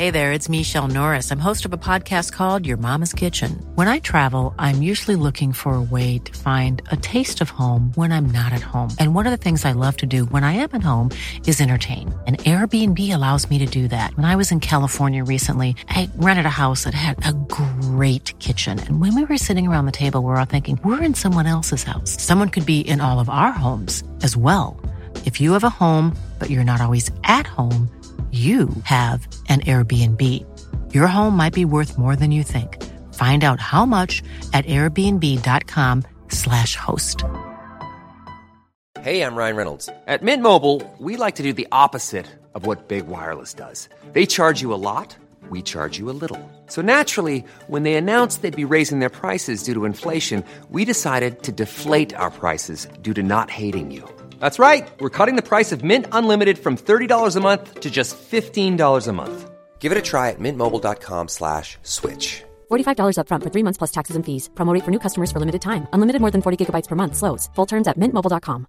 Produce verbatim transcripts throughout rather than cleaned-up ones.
Hey there, it's Michelle Norris. I'm host of a podcast called Your Mama's Kitchen. When I travel, I'm usually looking for a way to find a taste of home when I'm not at home. And one of the things I love to do when I am at home is entertain. And Airbnb allows me to do that. When I was in California recently, I rented a house that had a great kitchen. And when we were sitting around the table, we were all thinking, we're in someone else's house. Someone could be in all of our homes as well. If you have a home, but you're not always at home, you have an Airbnb. Your home might be worth more than you think. Find out how much at airbnb.com slash host. Hey, I'm Ryan Reynolds. At Mint Mobile, we like to do the opposite of what Big Wireless does. They charge you a lot, we charge you a little. So naturally, when they announced they'd be raising their prices due to inflation, we decided to deflate our prices due to not hating you. That's right. We're cutting the price of Mint Unlimited from thirty dollars a month to just fifteen dollars a month. Give it a try at mintmobile.com slash switch. forty-five dollars up front for three months plus taxes and fees. Promo rate for new customers for limited time. Unlimited more than forty gigabytes per month. Slows full terms at mint mobile dot com.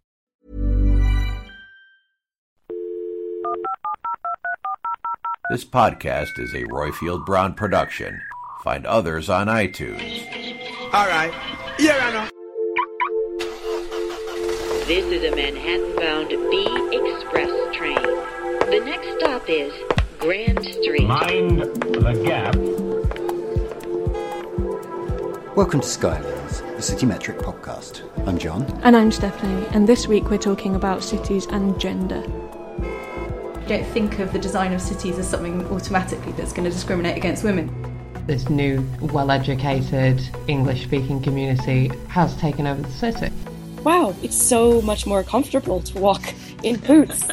This podcast is a Royfield Brown production. Find others on iTunes. All right. Yeah, I know. This is a Manhattan-bound B Express train. The next stop is Grand Street. Mind the gap. Welcome to Skylands, the City Metric podcast. I'm John. And I'm Stephanie, and this week we're talking about cities and gender. Don't think of the design of cities as something automatically that's going to discriminate against women. This new, well-educated, English-speaking community has taken over the city. Wow, it's so much more comfortable to walk in boots.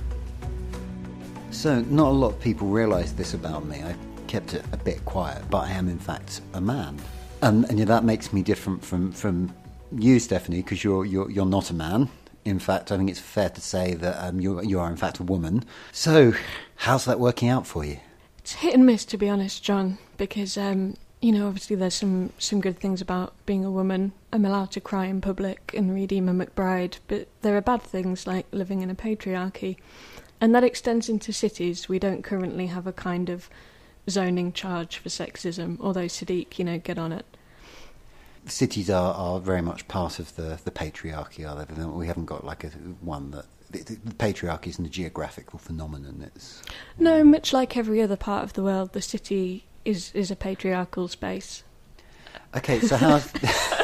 So, not a lot of people realise this about me. I kept it a bit quiet, but I am in fact a man. Um, and yeah, that makes me different from, from you, Stephanie, because you're, you're you're not a man. In fact, I think it's fair to say that um, you you are in fact a woman. So, how's that working out for you? It's hit and miss, to be honest, John, because um, you know, obviously there's some, some good things about being a woman. I'm allowed to cry in public and read Emma McBride, but there are bad things like living in a patriarchy. And that extends into cities. We don't currently have a kind of zoning charge for sexism, although Sadiq, you know, get on it. Cities are, are very much part of the, the patriarchy, are they? We haven't got like a one that... The, the patriarchy isn't a geographical phenomenon. It's No, much like every other part of the world, the city is, is a patriarchal space. Okay, so how's...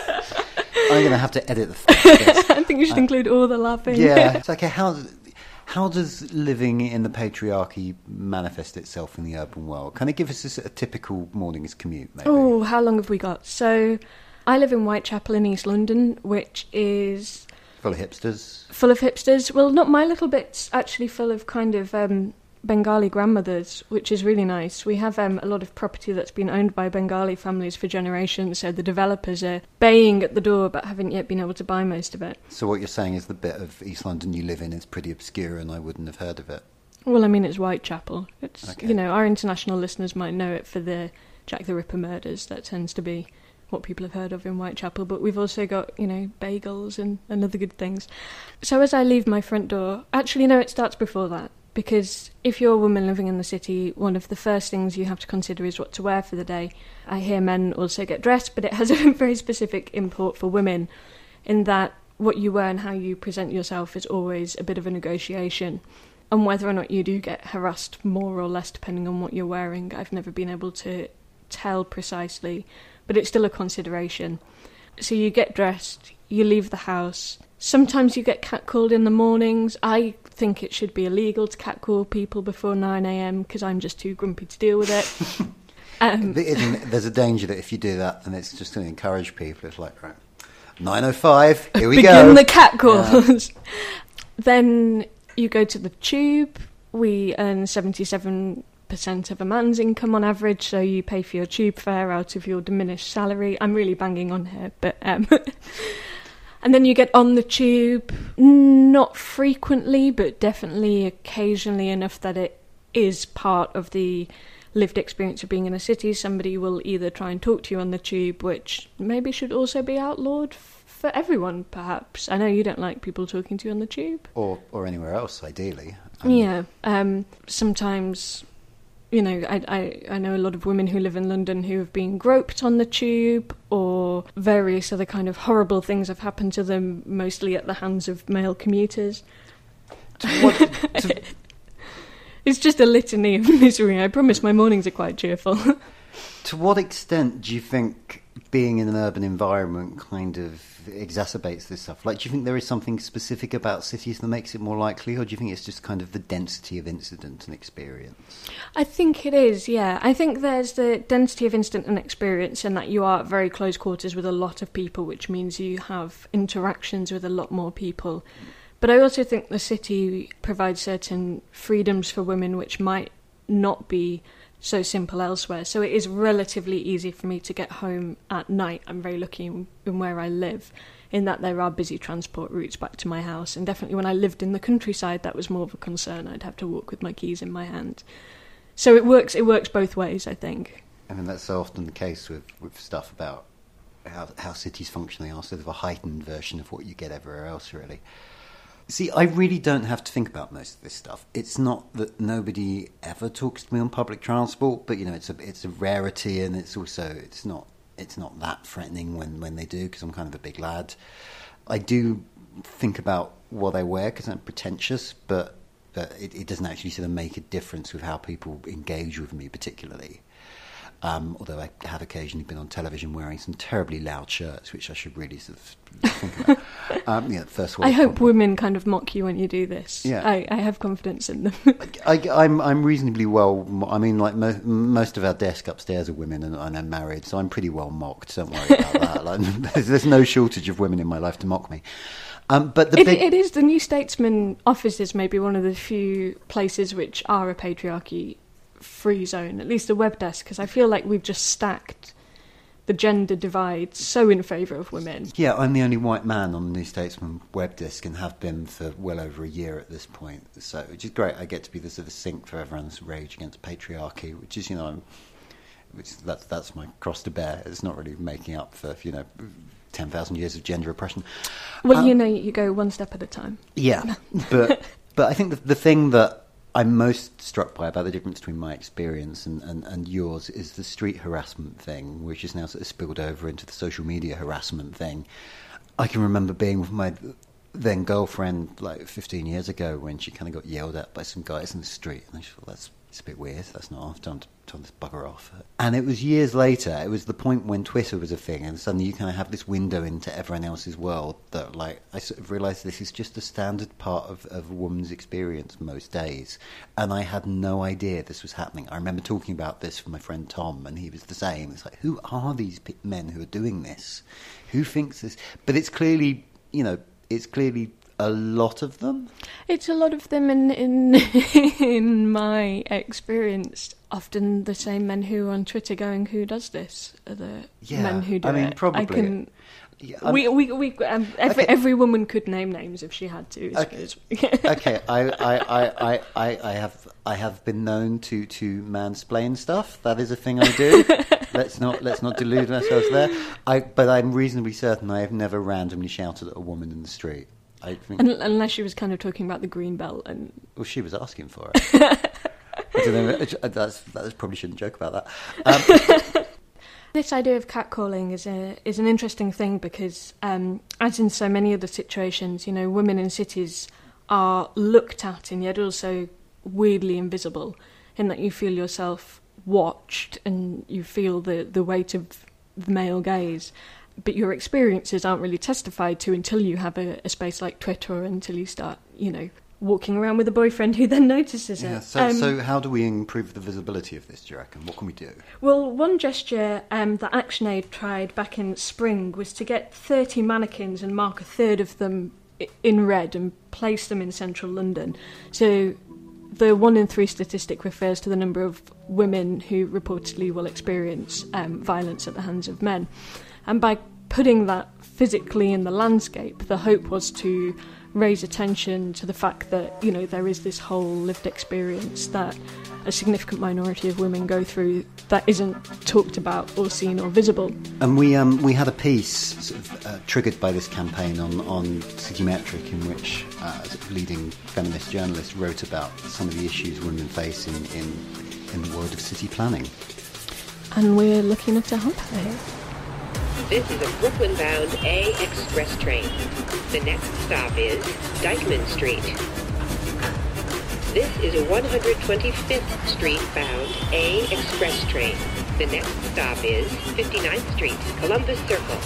I'm going to have to edit the fact. I think you should uh, include all the laughing. Yeah. It's okay, how, how does living in the patriarchy manifest itself in the urban world? Can it give us a, a typical morning's commute, maybe? Oh, how long have we got? So, I live in Whitechapel in East London, which is... Full of hipsters? Full of hipsters. Well, not my little bit's actually full of kind of... Um, Bengali grandmothers, which is really nice. We have um, a lot of property that's been owned by Bengali families for generations, so the developers are baying at the door but haven't yet been able to buy most of it. So what you're saying is the bit of East London you live in is pretty obscure and I wouldn't have heard of it? Well, I mean, it's Whitechapel. It's, okay. You know, our international listeners might know it for the Jack the Ripper murders. That tends to be what people have heard of in Whitechapel, but we've also got, you know, bagels and, and other good things. So as I leave my front door... Actually, no, it starts before that. Because if you're a woman living in the city, one of the first things you have to consider is what to wear for the day. I hear men also get dressed, but it has a very specific import for women in that what you wear and how you present yourself is always a bit of a negotiation. And whether or not you do get harassed more or less depending on what you're wearing, I've never been able to tell precisely, but it's still a consideration. So you get dressed, you leave the house. Sometimes you get catcalled in the mornings. I think it should be illegal to catcall people before nine a.m. because I'm just too grumpy to deal with it. um, There's a danger that if you do that, then it's just going to encourage people. It's like, right, nine oh five, here we begin go. Begin the catcalls. Yeah. Then you go to the tube. We earn seventy-seven percent of a man's income on average, so you pay for your tube fare out of your diminished salary. I'm really banging on here, but... Um, And then you get on the tube, not frequently, but definitely occasionally enough that it is part of the lived experience of being in a city. Somebody will either try and talk to you on the tube, which maybe should also be outlawed f- for everyone, perhaps. I know you don't like people talking to you on the tube. Or or anywhere else, ideally. Um, yeah. Um, sometimes you know, I, I, I know a lot of women who live in London who have been groped on the tube, or various other kind of horrible things have happened to them, mostly at the hands of male commuters. To what, to... It's just a litany of misery. I promise my mornings are quite cheerful. To what extent do you think being in an urban environment kind of exacerbates this stuff? Like, do you think there is something specific about cities that makes it more likely, or do you think it's just kind of the density of incident and experience? I think it is, yeah. I think there's the density of incident and experience, and that you are at very close quarters with a lot of people, which means you have interactions with a lot more people. But I also think the city provides certain freedoms for women which might not be so simple elsewhere. So it is relatively easy for me to get home at night. I'm very lucky in, in where I live, in that there are busy transport routes back to my house. And definitely when I lived in the countryside, that was more of a concern. I'd have to walk with my keys in my hand. So it works it works both ways, I think. I mean, that's so often the case with, with stuff about how, how cities function. They are sort of a heightened version of what you get everywhere else, really. See, I really don't have to think about most of this stuff. It's not that nobody ever talks to me on public transport, but, you know, it's a it's a rarity, and it's also, it's not it's not that threatening when, when they do, because I'm kind of a big lad. I do think about what I wear, because I'm pretentious, but, but it, it doesn't actually sort of make a difference with how people engage with me particularly. Um, although I have occasionally been on television wearing some terribly loud shirts, which I should really sort of think about. um, yeah, first I hope problem. women kind of mock you when you do this. Yeah. I, I have confidence in them. I, I'm I'm reasonably well. I mean, like mo- most of our desk upstairs are women, and, and I'm married, so I'm pretty well mocked. Don't worry about that. Like, there's, there's no shortage of women in my life to mock me. Um, but the it, big... it is the New Statesman offices, maybe one of the few places which are a patriarchy free zone, at least the web desk, because I feel like we've just stacked the gender divide so in favour of women. Yeah, I'm the only white man on the New Statesman web desk, and have been for well over a year at this point. So, which is great. I get to be the sort of sink for everyone's rage against patriarchy, which is, you know, I'm, which that's that's my cross to bear. It's not really making up for, you know, ten thousand years of gender oppression. Well, um, you know, you go one step at a time. Yeah, but but I think the, the thing that I'm most struck by about the difference between my experience and, and, and yours is the street harassment thing, which is now sort of spilled over into the social media harassment thing. I can remember being with my then girlfriend like fifteen years ago when she kind of got yelled at by some guys in the street, and I just thought, that's it's a bit weird, that's not off, time to, time to bugger off. And it was years later, it was the point when Twitter was a thing, and suddenly you kind of have this window into everyone else's world that, like, I sort of realised this is just a standard part of, of a woman's experience most days, and I had no idea this was happening. I remember talking about this with my friend Tom, and he was the same. It's like, who are these men who are doing this? Who thinks this? But it's clearly, you know, it's clearly a lot of them. It's a lot of them, in in in my experience, often the same men who are on Twitter going, "Who does this?" Are the yeah, men who do I mean, it. Probably. I can. Yeah, we we we um, every okay. every woman could name names if she had to. Okay, okay. I, I, I, I, I have I have been known to, to mansplain stuff. That is a thing I do. let's not let's not delude ourselves there. I but I'm reasonably certain I have never randomly shouted at a woman in the street. I think, unless she was kind of talking about the green belt, and well, she was asking for it. I don't know. That's that probably shouldn't joke about that. Um, This idea of catcalling is a is an interesting thing because, um, as in so many other situations, you know, women in cities are looked at and yet also weirdly invisible, in that you feel yourself watched and you feel the, the weight of the male gaze. But your experiences aren't really testified to until you have a, a space like Twitter, or until you start, you know, walking around with a boyfriend who then notices yeah, it. So, um, so how do we improve the visibility of this, do you reckon? What can we do? Well, one gesture um, that ActionAid tried back in spring was to get thirty mannequins and mark a third of them in red and place them in central London. So the one in three statistic refers to the number of women who reportedly will experience um, violence at the hands of men. And by putting that physically in the landscape, the hope was to raise attention to the fact that, you know, there is this whole lived experience that a significant minority of women go through that isn't talked about or seen or visible. And we um, we had a piece sort of, uh, triggered by this campaign on, on Citymetric, in which uh, leading feminist journalists wrote about some of the issues women face in, in in the world of city planning. And we're lucky enough to have her here. This is a Brooklyn-bound A express train. The next stop is Dyckman Street. This is a one hundred twenty-fifth Street bound A express train. The next stop is fifty-ninth Street, Columbus Circle.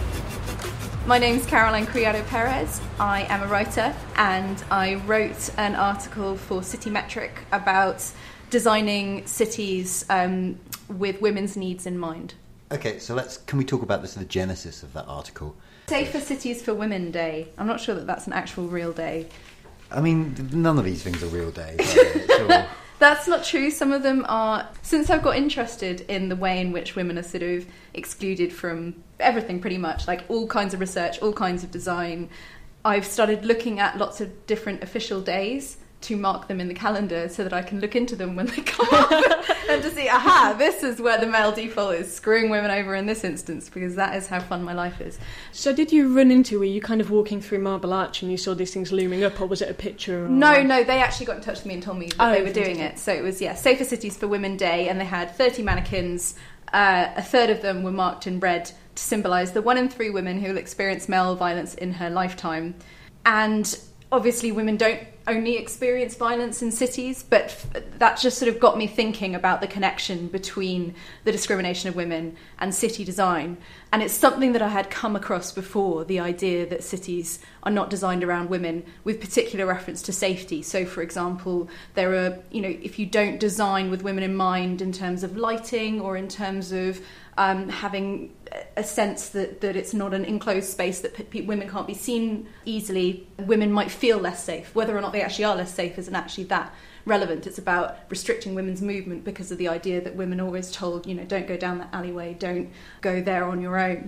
My name's Caroline Criado Perez. I am a writer, and I wrote an article for City Metric about designing cities um, with women's needs in mind. Okay, so let's can we talk about this, the genesis of that article? Safer Cities for Women Day. I'm not sure that that's an actual real day. I mean, none of these things are real days. Sure. That's not true. Some of them are. Since I've got interested in the way in which women are sort of excluded from everything, pretty much, like all kinds of research, all kinds of design, I've started looking at lots of different official days to mark them in the calendar so that I can look into them when they come up and to see, aha, this is where the male default is screwing women over in this instance, because that is how fun my life is. So did you run into, were you kind of walking through Marble Arch and you saw these things looming up, or was it a picture? Or... No, no, they actually got in touch with me and told me that oh, they were doing it. So it was, yeah, Safer Cities for Women Day, and they had thirty mannequins. Uh, a third of them were marked in red to symbolise the one in three women who will experience male violence in her lifetime. And obviously women don't only experience violence in cities, but f- that just sort of got me thinking about the connection between the discrimination of women and city design. And it's something that I had come across before, the idea that cities are not designed around women with particular reference to safety. So, for example, there are, you know, if you don't design with women in mind in terms of lighting or in terms of um, having a sense that, that it's not an enclosed space that p- women can't be seen easily, women might feel less safe. Whether or not they actually are less safe isn't actually that relevant. It's about restricting women's movement because of the idea that women are always told, you know, don't go down that alleyway, don't go there on your own.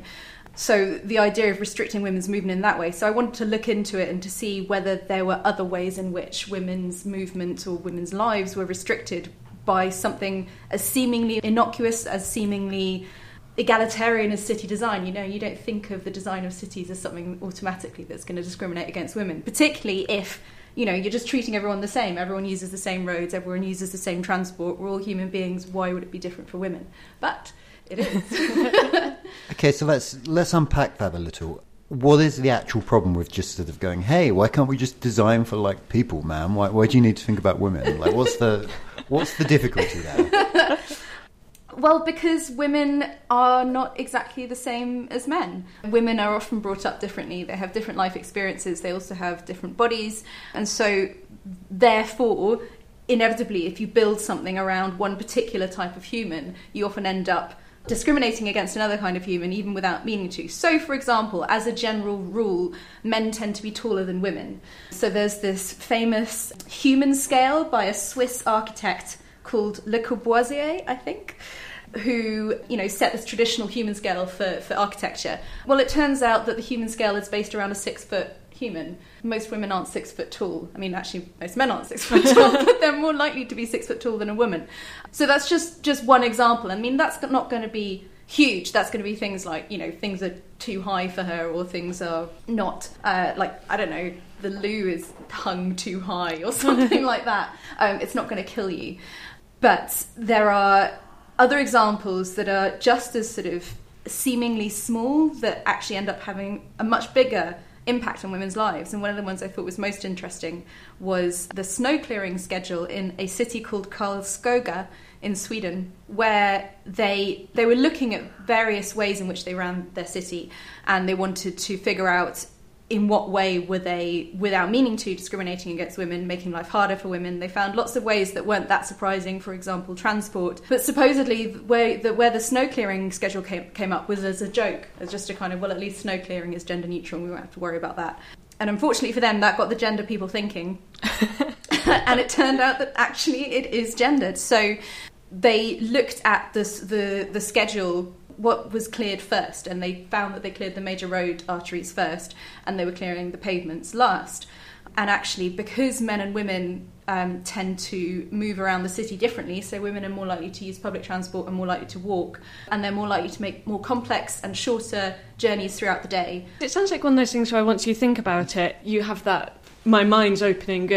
So the idea of restricting women's movement in that way. So I wanted to look into it and to see whether there were other ways in which women's movement or women's lives were restricted by something as seemingly innocuous, as seemingly egalitarian as city design. You know, you don't think of the design of cities as something automatically that's going to discriminate against women, particularly if, you know, you're just treating everyone the same. Everyone uses the same roads, everyone uses the same transport, we're all human beings, why would it be different for women? But it is. Okay, so let's let's unpack that a little. What is the actual problem with just sort of going, hey, why can't we just design for, like, people, man? Why, why do you need to think about women? Like, what's the what's the difficulty there? Well, because women are not exactly the same as men. Women are often brought up differently. They have different life experiences. They also have different bodies. And so, therefore, inevitably, if you build something around one particular type of human, you often end up discriminating against another kind of human, even without meaning to. So, for example, as a general rule, men tend to be taller than women. So there's this famous human scale by a Swiss architect called Le Corbusier, I think, who, you know, set this traditional human scale for, for architecture. Well, it turns out that the human scale is based around a six-foot human. Most women aren't six foot tall. I mean, actually, most men aren't six foot tall, but they're more likely to be six foot tall than a woman. So that's just, just one example. I mean, that's not going to be huge. That's going to be things like, you know, things are too high for her, or things are not, uh, like, I don't know, the loo is hung too high or something like that. Um, it's not going to kill you. But there are other examples that are just as sort of seemingly small that actually end up having a much bigger impact on women's lives. And one of the ones I thought was most interesting was the snow clearing schedule in a city called Karlskoga in Sweden, where they they were looking at various ways in which they ran their city, and they wanted to figure out in what way were they, without meaning to, discriminating against women, making life harder for women. They found lots of ways that weren't that surprising, for example, transport. But supposedly where the, where the snow clearing schedule came, came up was as a joke, as just a kind of, well, at least snow clearing is gender neutral and we won't have to worry about that. And unfortunately for them, that got the gender people thinking. And it turned out that actually it is gendered. So they looked at this, the, the schedule, what was cleared first, and they found that they cleared the major road arteries first, and they were clearing the pavements last. And actually, because men and women um, tend to move around the city differently, so women are more likely to use public transport and more likely to walk, and they're more likely to make more complex and shorter journeys throughout the day. It sounds like one of those things where once you think about it, you have that, my mind's opening up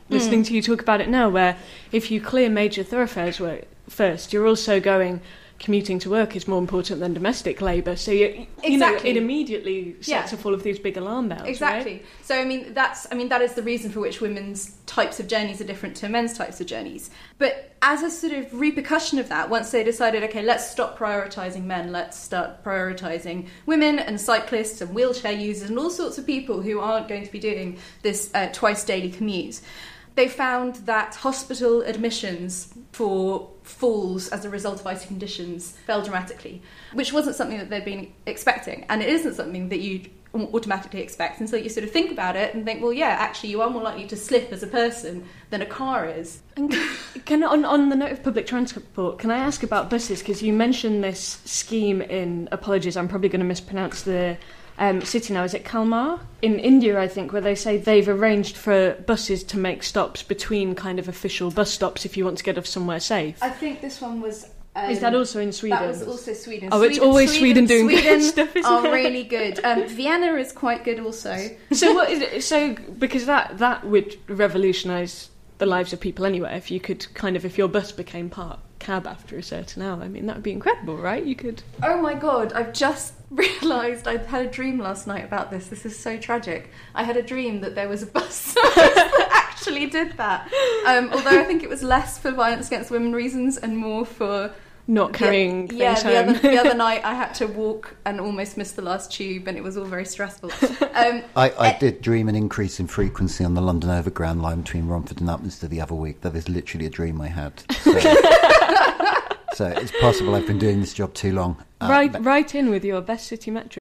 listening Mm. to you talk about it now, where if you clear major thoroughfares work first, you're also going, commuting to work is more important than domestic labour. So, you, you know, Exactly. it immediately sets Yeah. off all of these big alarm bells, Exactly. right? So I mean that's I mean that is the reason for which women's types of journeys are different to men's types of journeys. But as a sort of repercussion of that, once they decided, okay, let's stop prioritising men, let's start prioritising women and cyclists and wheelchair users and all sorts of people who aren't going to be doing this uh, twice daily commute, they found that hospital admissions for falls as a result of icy conditions fell dramatically, which wasn't something that they'd been expecting. And it isn't something that you automatically expect until you sort of think about it and think, well, yeah, actually you are more likely to slip as a person than a car is. And can, on, on the note of public transport, can I ask about buses? Because you mentioned this scheme in, apologies, I'm probably going to mispronounce the um, city now, is it Kalmar? In India, I think, where they say they've arranged for buses to make stops between kind of official bus stops if you want to get off somewhere safe. I think this one was... Um, is that also in Sweden? That was also Sweden. Oh, Sweden, it's always Sweden, Sweden doing Sweden good stuff, isn't are it? really good. Um, Vienna is quite good also. So what is it? So because that that would revolutionise the lives of people anyway. If you could kind of, if your bus became part cab after a certain hour, I mean that would be incredible, right? You could. Oh my god! I've just realised I had a dream last night about this. This is so tragic. I had a dream that there was a bus that actually did that. Um, although I think it was less for violence against women reasons and more for. Not carrying the, yeah, things the home. other, the other night I had to walk and almost missed the last tube, and it was all very stressful. Um, I, I did dream an increase in frequency on the London Overground line between Romford and Upminster the other week. That is literally a dream I had. So, so it's possible I've been doing this job too long. Uh, right, but- right in with your best city metric.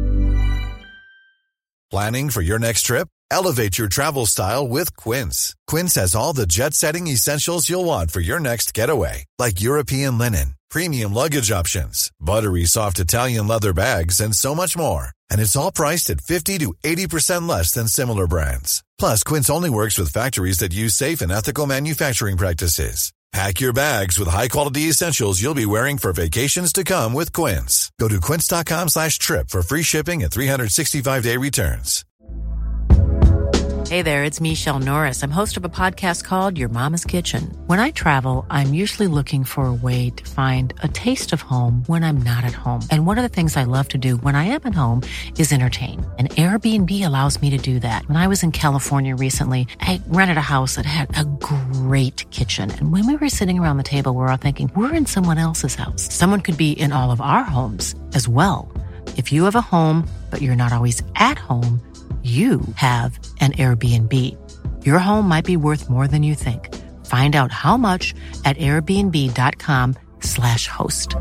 Planning for your next trip? Elevate your travel style with Quince. Quince has all the jet-setting essentials you'll want for your next getaway, like European linen, premium luggage options, buttery soft Italian leather bags, and so much more. And it's all priced at fifty to eighty percent less than similar brands. Plus, Quince only works with factories that use safe and ethical manufacturing practices. Pack your bags with high-quality essentials you'll be wearing for vacations to come with Quince. Go to quince.com slash trip for free shipping and three sixty-five day returns. Hey there, it's Michelle Norris. I'm host of a podcast called Your Mama's Kitchen. When I travel, I'm usually looking for a way to find a taste of home when I'm not at home. And one of the things I love to do when I am at home is entertain. And Airbnb allows me to do that. When I was in California recently, I rented a house that had a great kitchen. And when we were sitting around the table, we were all thinking, we're in someone else's house. Someone could be in all of our homes as well. If you have a home, but you're not always at home, you have an Airbnb. Your home might be worth more than you think. Find out how much at airbnb.com slash host.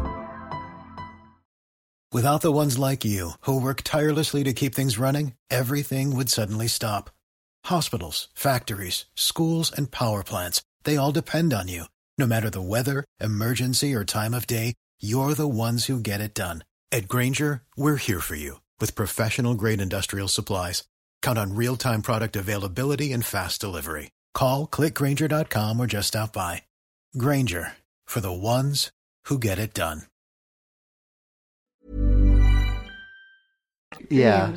Without the ones like you, who work tirelessly to keep things running, everything would suddenly stop. Hospitals, factories, schools, and power plants, they all depend on you. No matter the weather, emergency, or time of day, you're the ones who get it done. At Grainger, we're here for you with professional-grade industrial supplies. Count on real-time product availability and fast delivery. Call, click Grainger dot com, or just stop by. Grainger, for the ones who get it done. Yeah.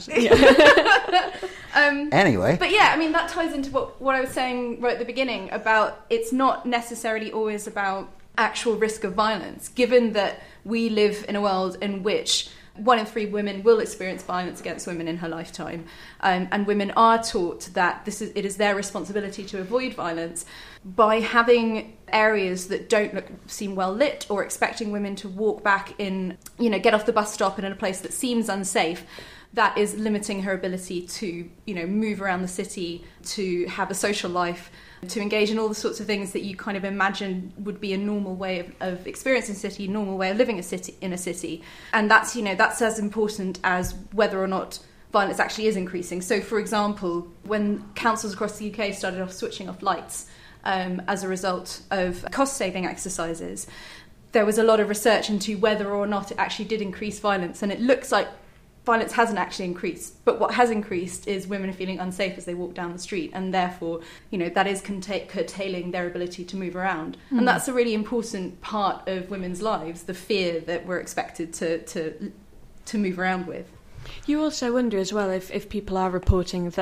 um, Anyway. But yeah, I mean, that ties into what, what I was saying right at the beginning about it's not necessarily always about actual risk of violence, given that we live in a world in which one in three women will experience violence against women in her lifetime, um, and women are taught that this is it is their responsibility to avoid violence. By having areas that don't look, seem well lit, or expecting women to walk back in, you know, get off the bus stop and in a place that seems unsafe, that is limiting her ability to, you know, move around the city, to have a social life, to engage in all the sorts of things that you kind of imagine would be a normal way of, of experiencing a city, normal way of living a city in a city. And that's, you know, that's as important as whether or not violence actually is increasing. So, for example, when councils across the U K started off switching off lights um, as a result of cost-saving exercises, there was a lot of research into whether or not it actually did increase violence. And it looks like violence hasn't actually increased, but what has increased is women feeling unsafe as they walk down the street, and therefore, you know, that is curta- curtailing their ability to move around. Mm. And that's a really important part of women's lives, the fear that we're expected to to to move around with. You also wonder as well if, if people are reporting that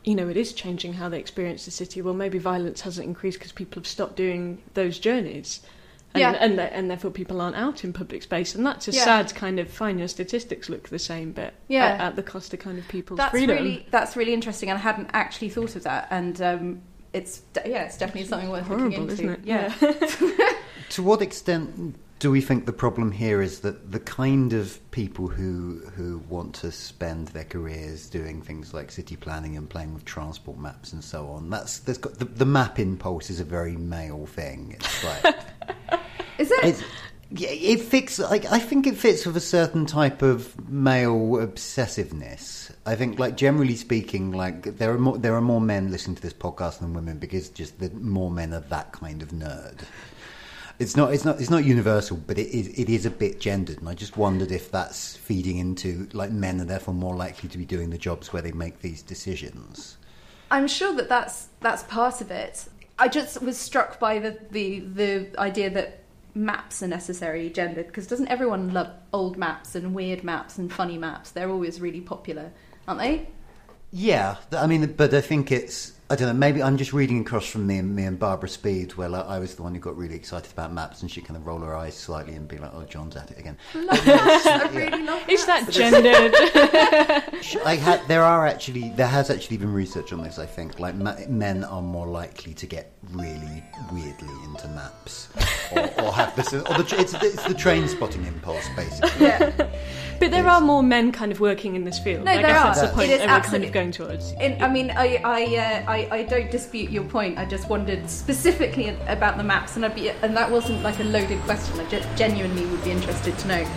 you know, it is changing how they experience the city. Well, maybe violence hasn't increased because people have stopped doing those journeys. And, yeah. and, and therefore people aren't out in public space. And that's a yeah. sad kind of, fine, your statistics look the same, but yeah. at, at the cost of kind of people's that's freedom. Really, that's really interesting, and I hadn't actually thought of that. And um, it's, yeah, it's definitely something worth horrible, looking into. Isn't it? Yeah. yeah. To what extent do we think the problem here is that the kind of people who who want to spend their careers doing things like city planning and playing with transport maps and so on, that's there's got the, the map impulse is a very male thing. It's like is it? It's, yeah, it fits. Like I think it fits with a certain type of male obsessiveness. I think, like generally speaking, like there are more there are more men listening to this podcast than women because just the more men are that kind of nerd. It's not. It's not. It's not universal, but it is. It is a bit gendered, and I just wondered if that's feeding into like men are therefore more likely to be doing the jobs where they make these decisions. I'm sure that that's that's part of it. I just was struck by the the, the idea that maps are necessarily gendered, because doesn't everyone love old maps and weird maps and funny maps? They're always really popular, aren't they? Yeah, I mean, but I think it's. I don't know, maybe I'm just reading across from me and me and Barbara Speed, where like, I was the one who got really excited about maps, and she kind of roll her eyes slightly and be like, oh, John's at it again. Love I really love Is that gendered? I had, there are actually, there has actually been research on this, I think. Like, ma- men are more likely to get really weirdly into maps. Or, or have this, or the, it's, it's the train spotting impulse, basically. Yeah. But there are more men kind of working in this field. No, I there guess are. that's the point It is that we're kind absolutely- of going towards. In, I mean, I I, uh, I I don't dispute your point. I just wondered specifically about the maps, and I'd be, and that wasn't like a loaded question. I just genuinely would be interested to know.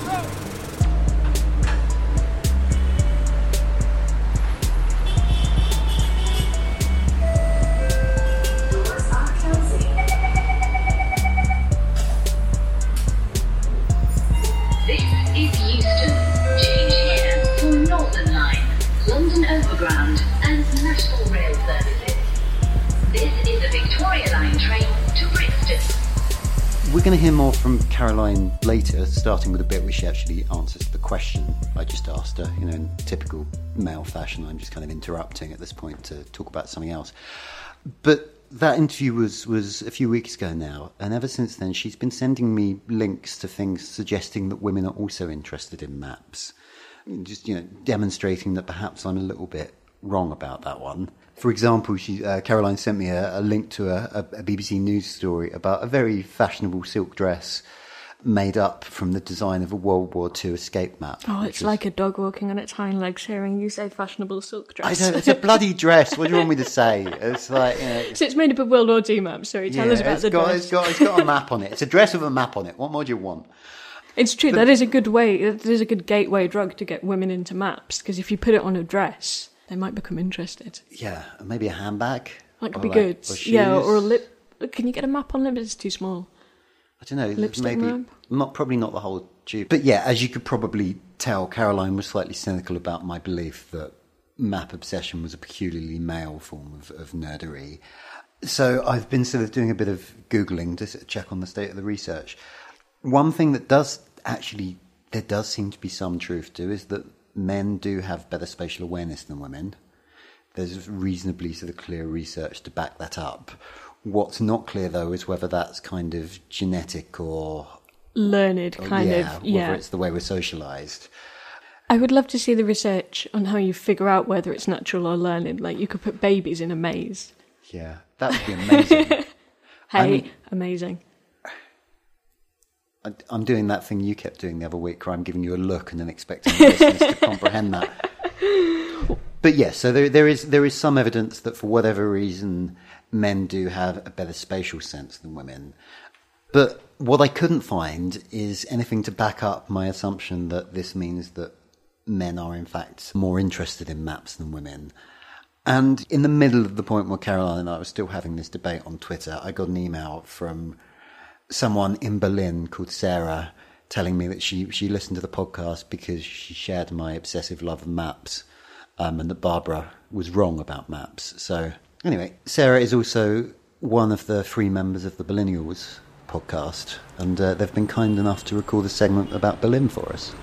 London Overground and National Rail Services. This is a Victoria Line train to Brixton. We're going to hear more from Caroline later, starting with a bit where she actually answers the question I just asked her. You know, in typical male fashion, I'm just kind of interrupting at this point to talk about something else. But that interview was, was a few weeks ago now, and ever since then she's been sending me links to things suggesting that women are also interested in maps. Just, you know, demonstrating that perhaps I'm a little bit wrong about that one. For example, she, uh, Caroline sent me a, a link to a, a B B C News story about a very fashionable silk dress made up from the design of a World War Two escape map. Oh, it's is, like a dog walking on its hind legs hearing you say fashionable silk dress. I don't, it's a bloody dress. What do you want me to say? It's like, you know, so it's made up of World War Two maps. Sorry, tell yeah, us about it's the got, dress. It's got, it's got a map on it. It's a dress with a map on it. What more do you want? It's true, But- that is a good way, it is a good gateway drug to get women into maps, because if you put it on a dress, they might become interested. Yeah, maybe a handbag. That could Or be like- good. or shoes. Yeah, or a lip. Can you get a map on lip? It's too small. I don't know. Lipstick maybe map? not. Probably not the whole tube. But yeah, as you could probably tell, Caroline was slightly cynical about my belief that map obsession was a peculiarly male form of, of nerdery. So I've been sort of doing a bit of Googling to sort of check on the state of the research. One thing that does actually, there does seem to be some truth to, is that men do have better spatial awareness than women. There's reasonably sort of clear research to back that up. What's not clear, though, is whether that's kind of genetic or... Learned, or, kind yeah, of, yeah. whether it's the way we're socialised. I would love to see the research on how you figure out whether it's natural or learned. Like, you could put babies in a maze. Yeah, that would be amazing. Hey, I mean, amazing. I, I'm doing that thing you kept doing the other week, where I'm giving you a look and then expecting the listeners to comprehend that. But yes, so there, there is there is some evidence that for whatever reason, men do have a better spatial sense than women. But what I couldn't find is anything to back up my assumption that this means that men are in fact more interested in maps than women. And in the middle of the point where Caroline and I were still having this debate on Twitter, I got an email from someone in Berlin called Sarah telling me that she, she listened to the podcast because she shared my obsessive love of maps, um, and that Barbara was wrong about maps. So anyway, Sarah is also one of the three members of the Berlinials podcast, and uh, they've been kind enough to record a segment about Berlin for us.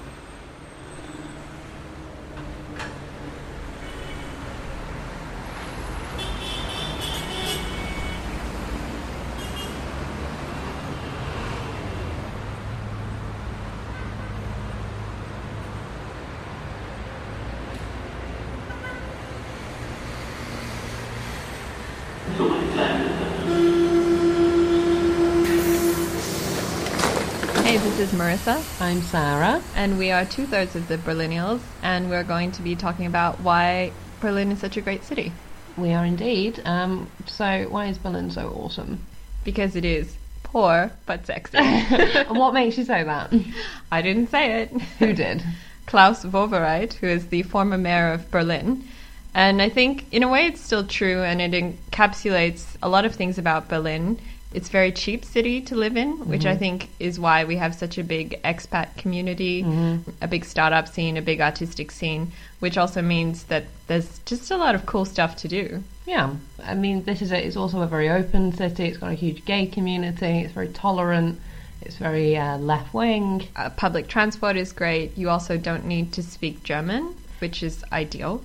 this is Marissa. I'm Sarah. And we are two-thirds of the Berlinials, and we're going to be talking about why Berlin is such a great city. We are indeed. Um, so why is Berlin so awesome? Because it is poor but sexy. And what makes you say that? I didn't say it. Who did? Klaus Wowereit, who is the former mayor of Berlin. And I think, in a way, it's still true, and it encapsulates a lot of things about Berlin. It's a very cheap city to live in, which mm-hmm. I think is why we have such a big expat community, mm-hmm. a big startup scene, a big artistic scene, which also means that there's just a lot of cool stuff to do. Yeah, I mean, this is a, it's also a very open city. It's got a huge gay community. It's very tolerant. It's very uh, left-wing. Uh, public transport is great. You also don't need to speak German, which is ideal.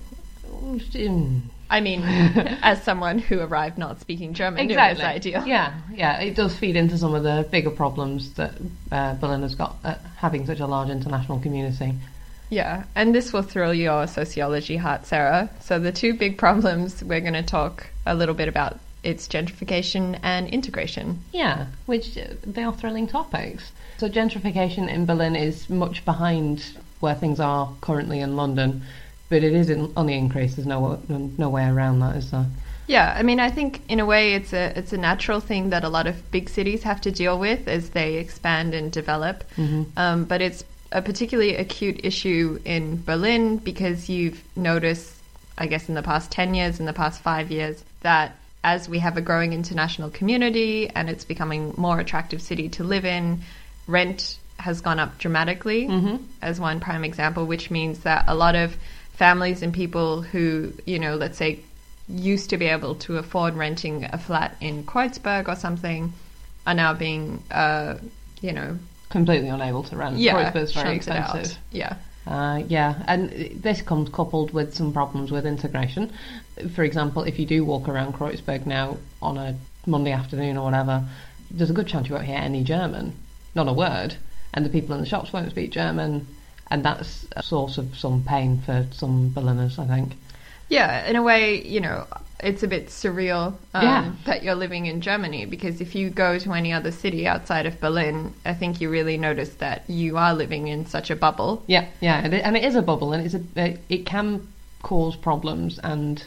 I mean, as someone who arrived not speaking German, exactly. It was ideal. Yeah, yeah, it does feed into some of the bigger problems that uh, Berlin has got at having such a large international community. Yeah, and this will thrill your sociology heart, Sarah. So the two big problems, we're going to talk a little bit about its gentrification and integration. Yeah, which uh, they are thrilling topics. So gentrification in Berlin is much behind where things are currently in London. But it is in, on the increase. There's no no way around that, is there? Yeah, I mean, I think in a way it's a it's a natural thing that a lot of big cities have to deal with as they expand and develop. Mm-hmm. Um, but it's a particularly acute issue in Berlin because you've noticed, I guess, in the past ten years, in the past five years, that as we have a growing international community and it's becoming a more attractive city to live in, rent has gone up dramatically, mm-hmm. as one prime example, which means that a lot of families and people who, you know, let's say, used to be able to afford renting a flat in Kreuzberg or something are now being, uh, you know... completely unable to rent. Yeah, Kreuzberg's very expensive. Yeah. Uh, yeah, and this comes coupled with some problems with integration. For example, if you do walk around Kreuzberg now on a Monday afternoon or whatever, there's a good chance you won't hear any German. Not a word. And the people in the shops won't speak German. And that's a source of some pain for some Berliners, I think. Yeah, in a way, you know, it's a bit surreal um, yeah. that you're living in Germany, because if you go to any other city outside of Berlin, I think you really notice that you are living in such a bubble. Yeah, yeah, and it, and it is a bubble, and it's a, it, it can cause problems and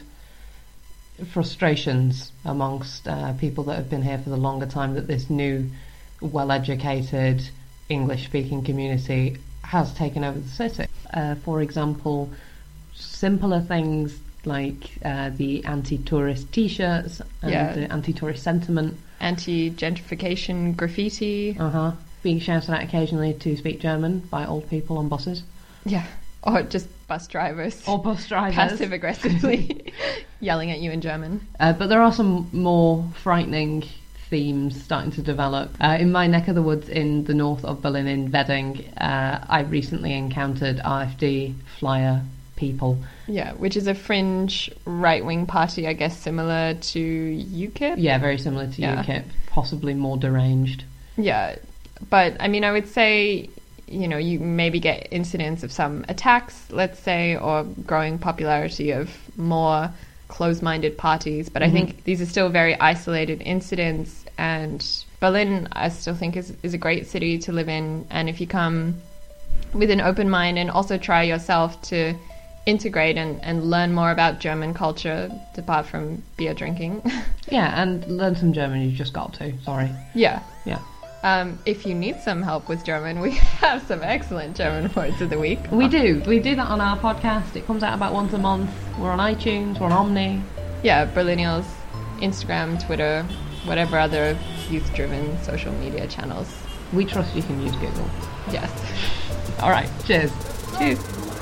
frustrations amongst uh, people that have been here for the longer time, that this new, well-educated, English-speaking community has taken over the city. Uh, for example, simpler things like uh, the anti-tourist T-shirts and yeah. the anti-tourist sentiment. Anti-gentrification graffiti. Uh-huh. Being shouted at occasionally to speak German by old people on buses. Yeah. Or just bus drivers. Or bus drivers. Passive-aggressively yelling at you in German. Uh, but there are some more frightening themes starting to develop. Uh, in my neck of the woods in the north of Berlin, in Wedding, uh, I recently encountered AfD flyer people. Yeah, which is a fringe right-wing party, I guess, similar to U KIP? Yeah, very similar to yeah. U KIP, possibly more deranged. Yeah, but, I mean, I would say, you know, you maybe get incidents of some attacks, let's say, or growing popularity of more close-minded parties, but mm-hmm. I think these are still very isolated incidents, and Berlin, I still think, is, is a great city to live in, and if you come with an open mind and also try yourself to integrate and, and learn more about German culture, apart from beer drinking. Yeah, and learn some German, you've just got to, sorry. Yeah. Yeah. Um, if you need some help with German, we have some excellent German words of the week. We do. We do that on our podcast. It comes out about once a month. We're on iTunes. We're on Omni. Yeah, Berlinials, Instagram, Twitter, whatever other youth-driven social media channels. We trust you can use Google. Yes. All right. Cheers. Cheers.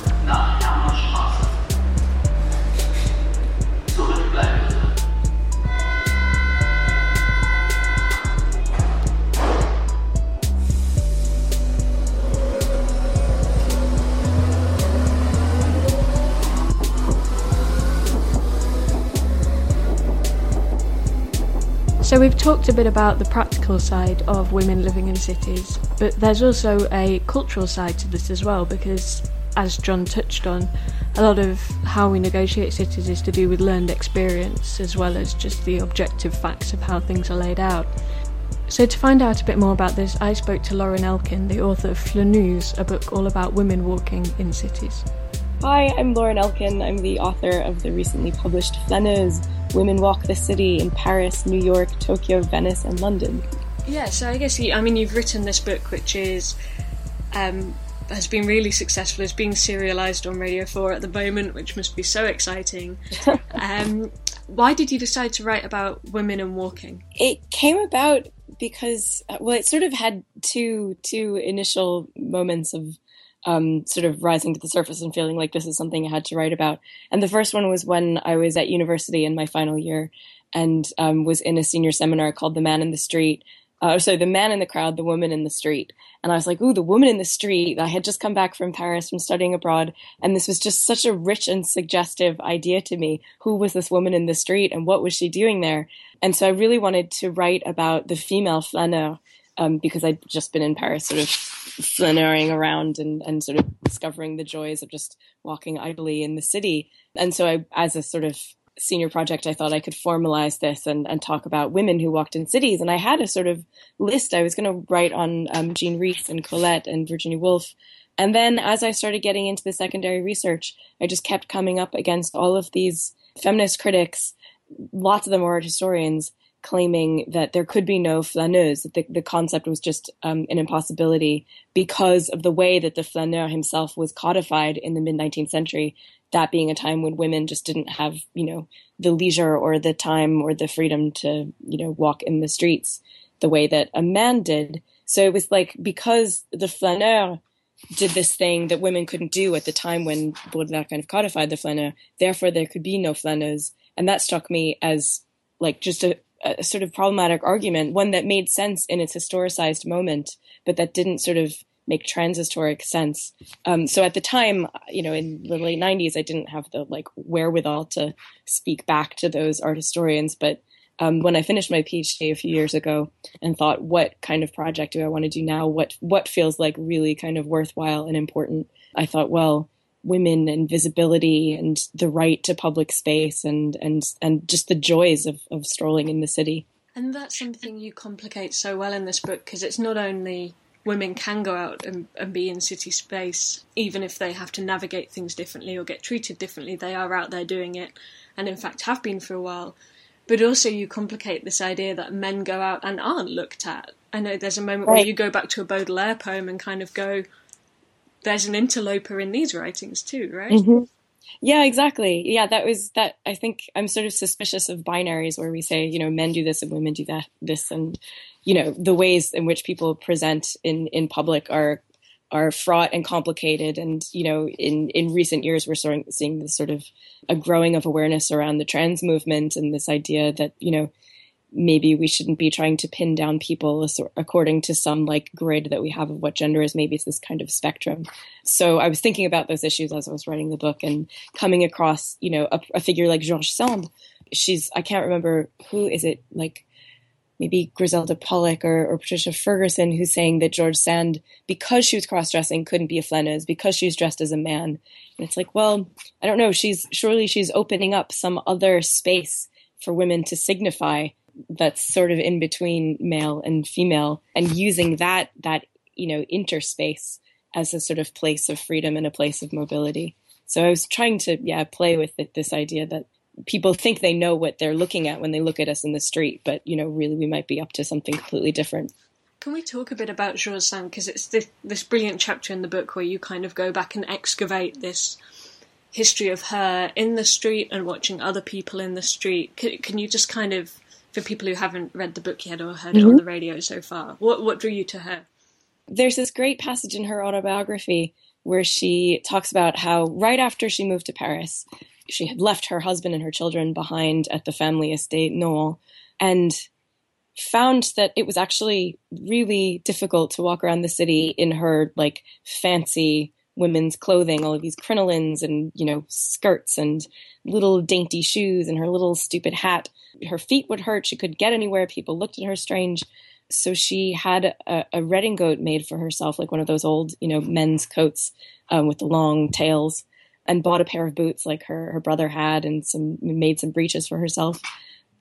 So we've talked a bit about the practical side of women living in cities, but there's also a cultural side to this as well, because, as John touched on, a lot of how we negotiate cities is to do with learned experience as well as just the objective facts of how things are laid out. So to find out a bit more about this, I spoke to Lauren Elkin, the author of Flaneuse, a book all about women walking in cities. Hi, I'm Lauren Elkin. I'm the author of the recently published Flaneuse, Women Walk the City in Paris, New York, Tokyo, Venice and London. Yeah, so I guess, you, I mean, you've written this book, which is um, has been really successful. It's being serialised on Radio four at the moment, which must be so exciting. um, why did you decide to write about women and walking? It came about because, well, it sort of had two two initial moments of um, sort of rising to the surface and feeling like this is something I had to write about. And the first one was when I was at university in my final year and um, was in a senior seminar called The Man in the Street. Uh, so the man in the crowd, the woman in the street. And I was like, ooh, the woman in the street. I had just come back from Paris from studying abroad. And this was just such a rich and suggestive idea to me. Who was this woman in the street and what was she doing there? And so I really wanted to write about the female flaneur um, because I'd just been in Paris sort of flaneuring around and, and sort of discovering the joys of just walking idly in the city. And so I, as a sort of senior project, I thought I could formalize this and, and talk about women who walked in cities. And I had a sort of list. I was going to write on um, Jean Rhys and Colette and Virginia Woolf. And then as I started getting into the secondary research, I just kept coming up against all of these feminist critics, lots of them were historians, claiming that there could be no flaneuse, that the, the concept was just um, an impossibility because of the way that the flaneur himself was codified in the mid-nineteenth century, that being a time when women just didn't have, you know, the leisure or the time or the freedom to, you know, walk in the streets the way that a man did. So it was like, because the flaneur did this thing that women couldn't do at the time when Baudelaire kind of codified the flaneur, therefore there could be no flaneuse. And that struck me as like just a, a sort of problematic argument, one that made sense in its historicized moment, but that didn't sort of make transhistoric sense. Um, so at the time, you know, in the late nineties, I didn't have the like wherewithal to speak back to those art historians. But um, when I finished my PhD a few years ago and thought, what kind of project do I want to do now? What what feels like really kind of worthwhile and important? I thought, well, women and visibility and the right to public space and and and just the joys of, of strolling in the city. And that's something you complicate so well in this book, because it's not only women can go out and, and be in city space, even if they have to navigate things differently or get treated differently, they are out there doing it, and in fact have been for a while. But also you complicate this idea that men go out and aren't looked at. I know there's a moment right. where you go back to a Baudelaire poem and kind of go, there's an interloper in these writings too, right? Mm-hmm. Yeah, exactly. Yeah, that was that. I think I'm sort of suspicious of binaries where we say, you know, men do this and women do that, this, and, you know, the ways in which people present in, in public are are fraught and complicated. And, you know, in, in recent years, we're starting seeing this sort of a growing of awareness around the trans movement and this idea that, you know, maybe we shouldn't be trying to pin down people according to some like grid that we have of what gender is. Maybe it's this kind of spectrum. So I was thinking about those issues as I was writing the book and coming across, you know, a, a figure like George Sand. She's, I can't remember who is it, like maybe Griselda Pollock or, or Patricia Ferguson, who's saying that George Sand, because she was cross-dressing, couldn't be a flaneuse because she's dressed as a man. And it's like, well, I don't know. She's surely she's opening up some other space for women to signify that's sort of in between male and female, and using that, that, you know, interspace as a sort of place of freedom and a place of mobility. So I was trying to, yeah, play with it, this idea that people think they know what they're looking at when they look at us in the street, but, you know, really we might be up to something completely different. Can we talk a bit about George Sand? Because it's this, this brilliant chapter in the book where you kind of go back and excavate this history of her in the street and watching other people in the street. Can, can you just kind of, for people who haven't read the book yet or heard mm-hmm. it on the radio so far, what what drew you to her? There's this great passage in her autobiography where she talks about how right after she moved to Paris, she had left her husband and her children behind at the family estate Noel, and found that it was actually really difficult to walk around the city in her like fancy women's clothing, all of these crinolines and, you know, skirts and little dainty shoes and her little stupid hat. Her feet would hurt. She couldn't get anywhere. People looked at her strange. So she had a, a redingote made for herself, like one of those old, you know, men's coats um, with the long tails, and bought a pair of boots like her, her brother had, and some made some breeches for herself.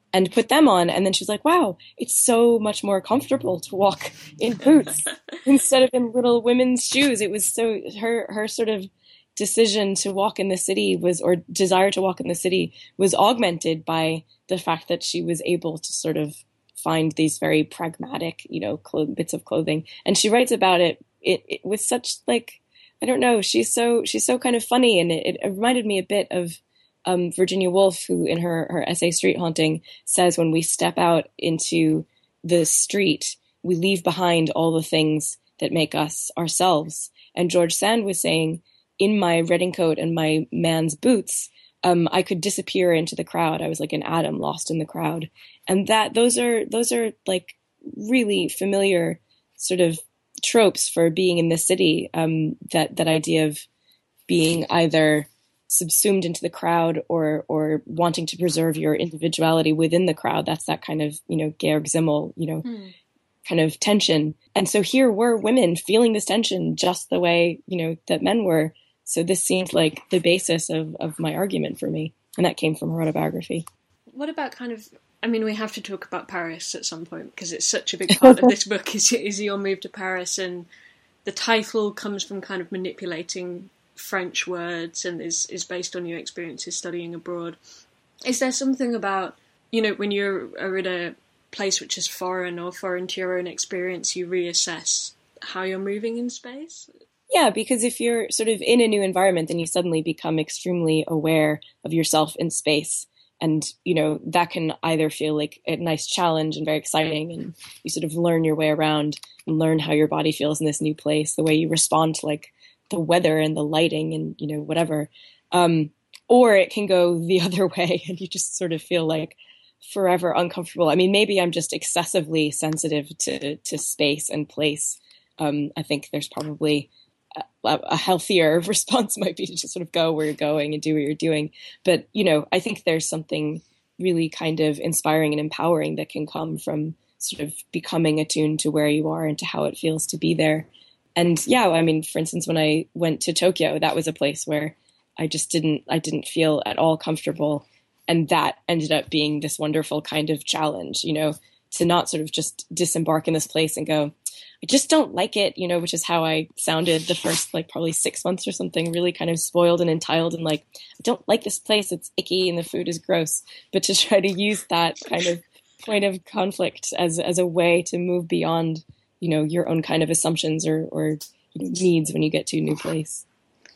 and put them on. And then she was like, wow, it's so much more comfortable to walk in boots instead of in little women's shoes. It was so, her, her sort of decision to walk in the city was, or desire to walk in the city was augmented by the fact that she was able to sort of find these very pragmatic, you know, clo- bits of clothing. And she writes about it, it, it with such like, I don't know, she's so, she's so kind of funny. And it, it reminded me a bit of um, Virginia Woolf, who in her, her essay Street Haunting says, when we step out into the street, we leave behind all the things that make us ourselves. And George Sand was saying, in my Reading coat and my man's boots, um, I could disappear into the crowd. I was like an atom lost in the crowd. And that those are those are like really familiar sort of tropes for being in this city. Um, that that idea of being either subsumed into the crowd or or wanting to preserve your individuality within the crowd. That's that kind of, you know, Georg Simmel, you know, mm. kind of tension. And so here were women feeling this tension just the way, you know, that men were. So this seemed like the basis of, of my argument for me. And that came from her autobiography. What about kind of, I mean, we have to talk about Paris at some point because it's such a big part of this book is, is your move to Paris. And the title comes from kind of manipulating French words and is, is based on your experiences studying abroad. Is there something about, you know, when you're are in a place which is foreign or foreign to your own experience, you reassess how you're moving in space? Yeah, because if you're sort of in a new environment, then you suddenly become extremely aware of yourself in space. And, you know, that can either feel like a nice challenge and very exciting, and you sort of learn your way around and learn how your body feels in this new place, the way you respond to like the weather and the lighting and, you know, whatever. Um, or it can go the other way and you just sort of feel like forever uncomfortable. I mean, maybe I'm just excessively sensitive to, to space and place. Um, I think there's probably a, a healthier response might be to just sort of go where you're going and do what you're doing. But, you know, I think there's something really kind of inspiring and empowering that can come from sort of becoming attuned to where you are and to how it feels to be there. And yeah, I mean, for instance, when I went to Tokyo, that was a place where I just didn't, I didn't feel at all comfortable. And that ended up being this wonderful kind of challenge, you know, to not sort of just disembark in this place and go, I just don't like it, you know, which is how I sounded the first, like, probably six months or something, really kind of spoiled and entitled and like, I don't like this place. It's icky and the food is gross. But to try to use that kind of point of conflict as as a way to move beyond, you know, your own kind of assumptions or, or you know, needs when you get to a new place.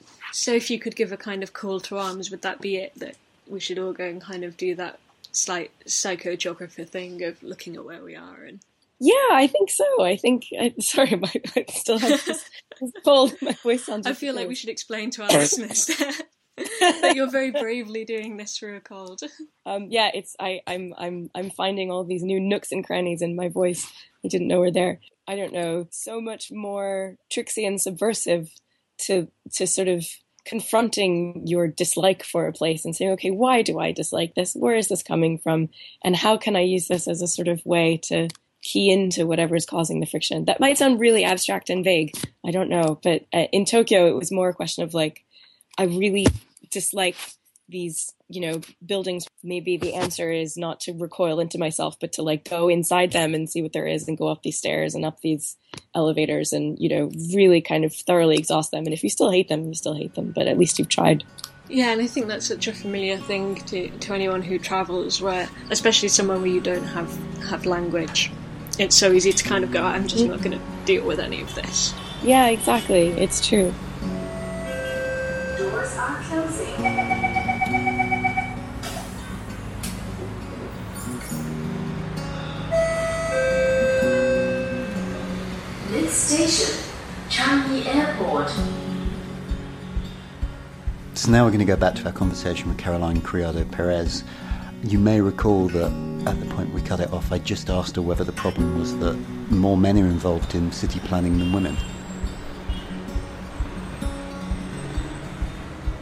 So if you could give a kind of call to arms, would that be it? That we should all go and kind of do that slight psychogeographer thing of looking at where we are? And yeah, I think so. I think, I, sorry, my, I still have this, this cold. My voice sounds I feel cold. Like we should explain to our listeners that you're very bravely doing this through a cold. Um, yeah, it's I, I'm I'm I'm finding all these new nooks and crannies in my voice I didn't know were there. I don't know, so much more tricksy and subversive to to sort of confronting your dislike for a place and saying, okay, why do I dislike this? Where is this coming from? And how can I use this as a sort of way to key into whatever is causing the friction? That might sound really abstract and vague. I don't know. But uh, in Tokyo, it was more a question of like, I really dislike these, you know, buildings. Maybe the answer is not to recoil into myself, but to like go inside them and see what there is and go up these stairs and up these elevators and, you know, really kind of thoroughly exhaust them. And if you still hate them, you still hate them, but at least you've tried. Yeah, and I think that's such a familiar thing to, to anyone who travels, where, especially somewhere where you don't have, have language, it's so easy to kind of go, I'm just not going to deal with any of this. Yeah, exactly. It's true. Doors are closing. Next station, Changi Airport. So now we're going to go back to our conversation with Caroline Criado Perez. You may recall that at the point we cut it off, I just asked her whether the problem was that more men are involved in city planning than women.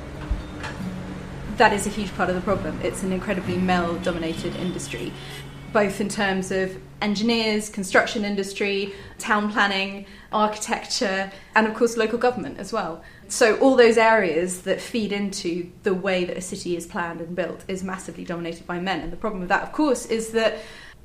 That is a huge part of the problem. It's an incredibly male-dominated industry. both in terms of engineers, construction industry, town planning, architecture, and of course local government as well. So all those areas that feed into the way that a city is planned and built is massively dominated by men. And the problem with that, of course, is that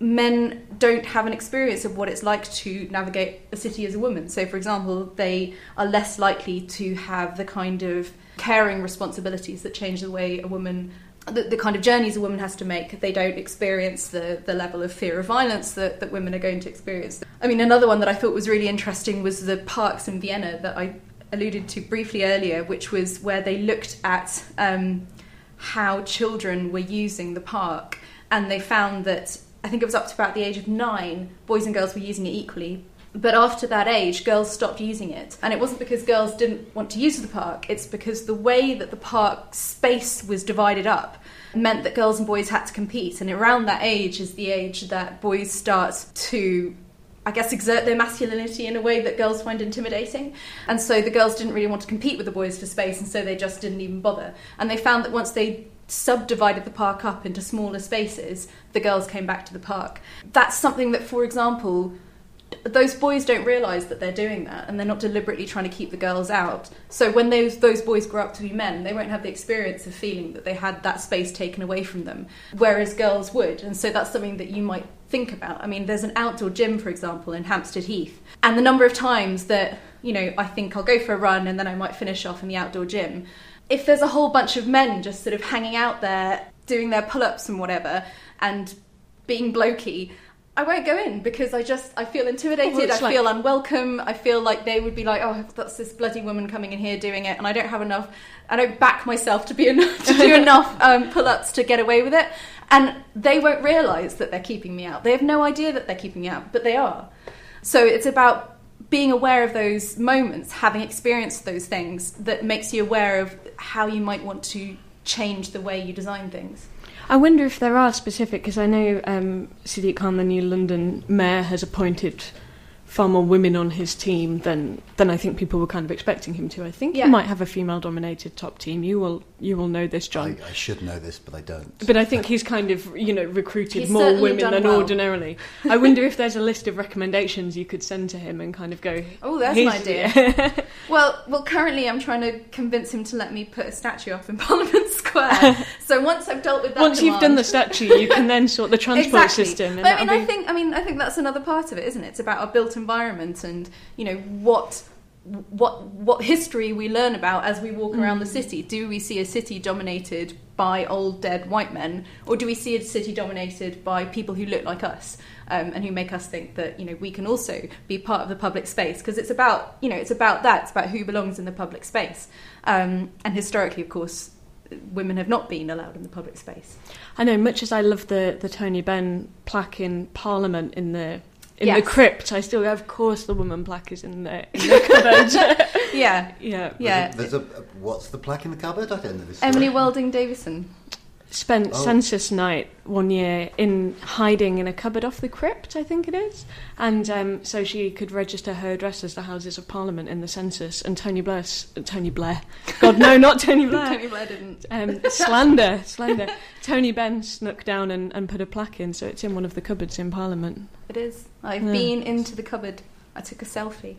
men don't have an experience of what it's like to navigate a city as a woman. So, for example, they are less likely to have the kind of caring responsibilities that change the way a woman, the, the kind of journeys a woman has to make. They don't experience the, the level of fear of violence that, that women are going to experience. I mean, another one that I thought was really interesting was the parks in Vienna that I alluded to briefly earlier, which was where they looked at um, how children were using the park, and they found that I think it was up to about the age of nine, boys and girls were using it equally. But after that age, girls stopped using it. And it wasn't because girls didn't want to use the park, it's because the way that the park space was divided up meant that girls and boys had to compete. And around that age is the age that boys start to, I guess, exert their masculinity in a way that girls find intimidating. And so the girls didn't really want to compete with the boys for space, and so they just didn't even bother. And they found that once they subdivided the park up into smaller spaces, the girls came back to the park. That's something that, for example, those boys don't realise that they're doing that, and they're not deliberately trying to keep the girls out. So when those those boys grow up to be men, they won't have the experience of feeling that they had that space taken away from them, whereas girls would. And so that's something that you might think about. I mean, there's an outdoor gym, for example, in Hampstead Heath, and the number of times that, you know, I think I'll go for a run and then I might finish off in the outdoor gym. If there's a whole bunch of men just sort of hanging out there, doing their pull-ups and whatever, and being blokey, I won't go in because I just, I feel intimidated, well, I like... feel unwelcome, I feel like they would be like, oh, that's this bloody woman coming in here doing it, and I don't have enough, I don't back myself to be enough, to do enough um, pull-ups to get away with it, and they won't realise that they're keeping me out. They have no idea that they're keeping me out, but they are. So it's about being aware of those moments, having experienced those things, that makes you aware of how you might want to change the way you design things. I wonder if there are specific, because I know um, Sadiq Khan, the new London mayor, has appointed far more women on his team than than I think people were kind of expecting him to. I think yeah. he might have a female-dominated top team. You will you will know this, John. I, I should know this, but I don't. But I think he's kind of, you know, recruited he's more women than well. ordinarily. I wonder if there's a list of recommendations you could send to him and kind of go, oh, that's an idea. well, well, currently I'm trying to convince him to let me put a statue up in Parliament Square. So once I've dealt with that once demand, you've done the statue, you can then sort the transport exactly. system. And but I mean, be... I think, I mean, I think that's another part of it, isn't it? It's about our built environment and, you know, what what what history we learn about as we walk around mm. the city. Do we see a city dominated by old dead white men, or do we see a city dominated by people who look like us um, and who make us think that, you know, we can also be part of the public space? Because it's about, you know, it's about that. It's about who belongs in the public space. Um, and historically, of course, women have not been allowed in the public space. I know, much as I love the the Tony Benn plaque in Parliament in the in yes. the crypt, I still, of course, the woman plaque is in the in the cupboard. yeah, yeah, yeah. There's a, there's a what's the plaque in the cupboard? I don't know this. Emily story. Welding Davison spent oh. census night one year in hiding in a cupboard off the crypt, I think it is, and um, so she could register her address as the Houses of Parliament in the census. And Tony Blair, Tony Blair, God no, not Tony Blair. Tony Blair didn't. Um, slander, slander. Tony Benn snuck down and, and put a plaque in, so it's in one of the cupboards in Parliament. It is. I've yeah. been into the cupboard. I took a selfie.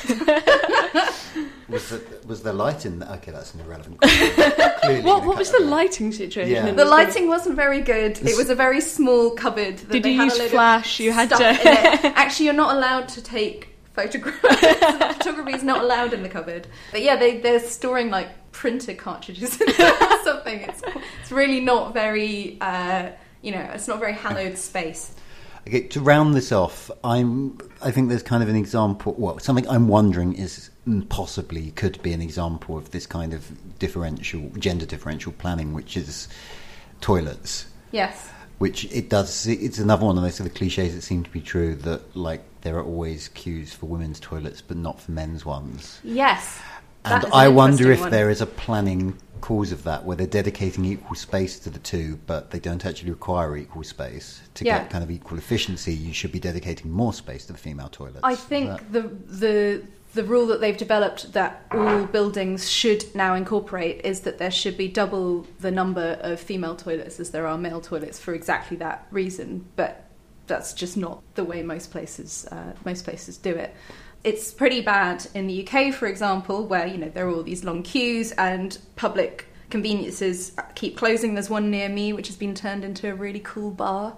was, the, was there light in there? Okay, that's an irrelevant question. what what was the lighting situation? Yeah. In the this lighting wasn't very good. It was a very small cupboard. That Did they you had use a load flash? Of you had stuff to. In it. Actually, you're not allowed to take photographs. Photography is not allowed in the cupboard. But yeah, they they're storing like printer cartridges in there or something. It's it's really not very uh, you know, it's not a very hallowed space. Okay, to round this off, I'm. I think there's kind of an example. Well, something I'm wondering is possibly could be an example of this kind of differential, gender differential planning, which is toilets. Yes. Which it does. It's another one of those sort of cliches that seem to be true. That like there are always queues for women's toilets, but not for men's ones. Yes. And I wonder if one. there is a planning cause of that, where they're dedicating equal space to the two, but they don't actually require equal space to yeah. get kind of equal efficiency. You should be dedicating more space to the female toilets. I think that... the the the rule that they've developed that all buildings should now incorporate is that there should be double the number of female toilets as there are male toilets for exactly that reason. But that's just not the way most places uh, most places do it. It's pretty bad in the U K, for example, where, you know, there are all these long queues and public conveniences keep closing. There's one near me which has been turned into a really cool bar,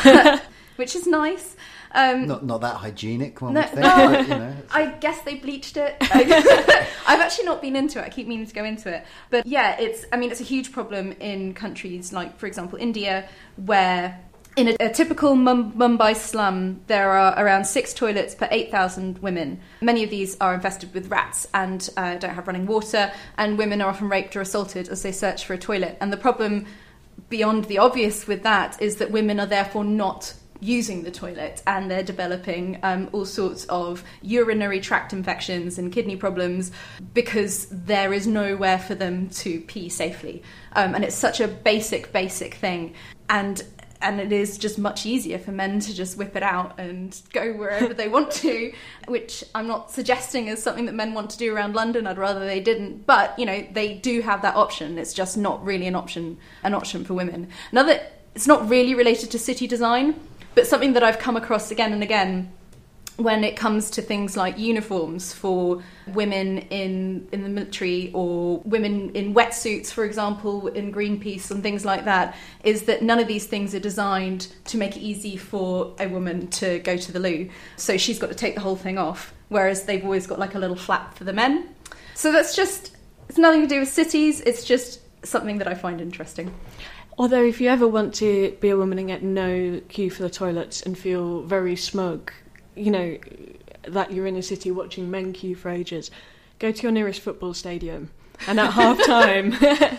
which is nice. Um, not not that hygienic, one no, would think. no, But, you know, I guess they bleached it. I've actually not been into it. I keep meaning to go into it. But yeah, it's, I mean, it's a huge problem in countries like, for example, India, where in a, a typical Mum- Mumbai slum, there are around six toilets per eight thousand women. Many of these are infested with rats and uh, don't have running water, and women are often raped or assaulted as they search for a toilet. And the problem beyond the obvious with that is that women are therefore not using the toilet, and they're developing um, all sorts of urinary tract infections and kidney problems because there is nowhere for them to pee safely. Um, and it's such a basic, basic thing. And and it is just much easier for men to just whip it out and go wherever they want to, which I'm not suggesting is something that men want to do around London. I'd rather they didn't. But, you know, they do have that option. It's just not really an option, an option for women. Another, it's not really related to city design, but something that I've come across again and again when it comes to things like uniforms for women in in the military or women in wetsuits, for example, in Greenpeace and things like that, is that none of these things are designed to make it easy for a woman to go to the loo. So she's got to take the whole thing off, whereas they've always got like a little flap for the men. So that's just, it's nothing to do with cities, it's just something that I find interesting. Although if you ever want to be a woman and get no queue for the toilets and feel very smug, you know, that you're in a city watching men queue for ages, go to your nearest football stadium and at half time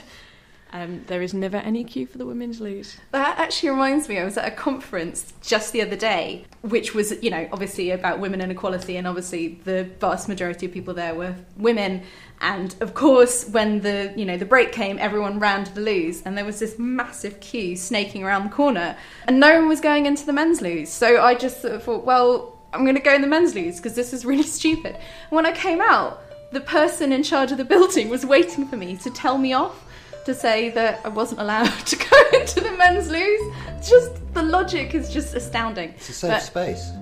um, there is never any queue for the women's loos. That actually reminds me, I was at a conference just the other day which was, you know, obviously about women and equality, and obviously the vast majority of people there were women. And of course, when the, you know, the break came, everyone ran to the loos, and there was this massive queue snaking around the corner, and no one was going into the men's loos. So I just sort of thought, well, I'm going to go in the men's loos because this is really stupid. And when I came out, the person in charge of the building was waiting for me to tell me off, to say that I wasn't allowed to go into the men's loos. It's just, the logic is just astounding. It's a safe but, space.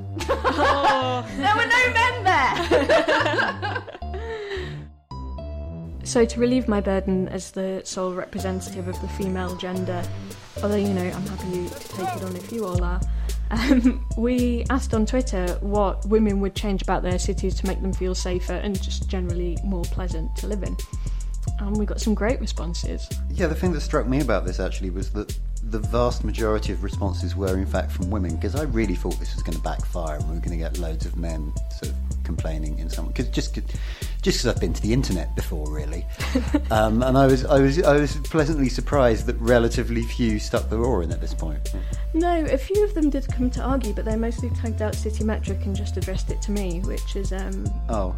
Oh, there were no men there. So to relieve my burden as the sole representative of the female gender, although, you know, I'm happy to take it on if you all are, um, we asked on Twitter what women would change about their cities to make them feel safer and just generally more pleasant to live in. And we got some great responses. Yeah, the thing that struck me about this actually was that the vast majority of responses were in fact from women, because I really thought this was going to backfire and we were going to get loads of men sort of complaining in some, because just just because I've been to the internet before, really. um, and I was I was I was pleasantly surprised that relatively few stuck their oar in at this point. No, a few of them did come to argue, but they mostly tagged out City Metric and just addressed it to me, which is um oh.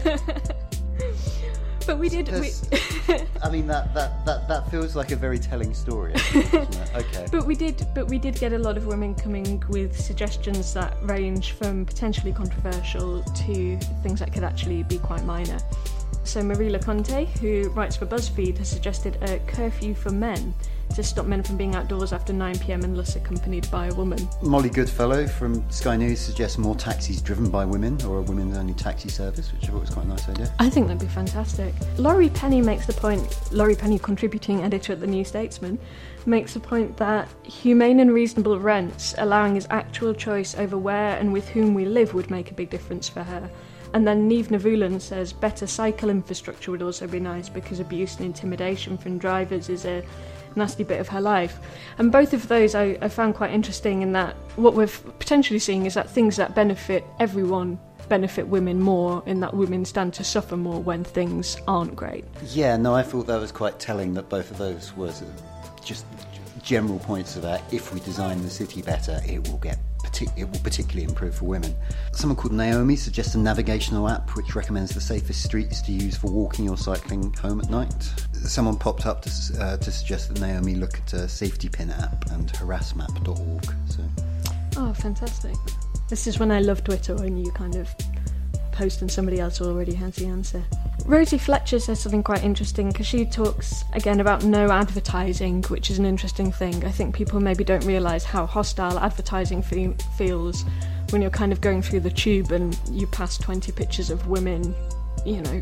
But we did. We... I mean, that, that, that, that feels like a very telling story. Doesn't it? Okay. But we did. But we did get a lot of women coming with suggestions that range from potentially controversial to things that could actually be quite minor. So Marie Leconte, who writes for BuzzFeed, has suggested a curfew for men to stop men from being outdoors after nine p.m. unless accompanied by a woman. Molly Goodfellow from Sky News suggests more taxis driven by women, or a women's-only taxi service, which I thought was quite a nice idea. I think that'd be fantastic. Laurie Penny makes the point, Laurie Penny, contributing editor at The New Statesman, makes the point that humane and reasonable rents, allowing us actual choice over where and with whom we live, would make a big difference for her. And then Niamh Navulan says better cycle infrastructure would also be nice, because abuse and intimidation from drivers is a nasty bit of her life. And both of those I, I found quite interesting, in that what we're potentially seeing is that things that benefit everyone benefit women more, in that women stand to suffer more when things aren't great. Yeah, no, I thought that was quite telling, that both of those were just general points about if we design the city better, it will get it will particularly improve for women. Someone called Naomi suggests a navigational app which recommends the safest streets to use for walking or cycling home at night. Someone popped up to, uh, to suggest that Naomi look at a safety pin app and harass map dot org. So. Oh, fantastic. This is when I love Twitter, when you kind of post and somebody else already has the answer. Rosie Fletcher says something quite interesting because she talks again about no advertising, which is an interesting thing. I think people maybe don't realise how hostile advertising fe- feels when you're kind of going through the tube and you pass twenty pictures of women, you know,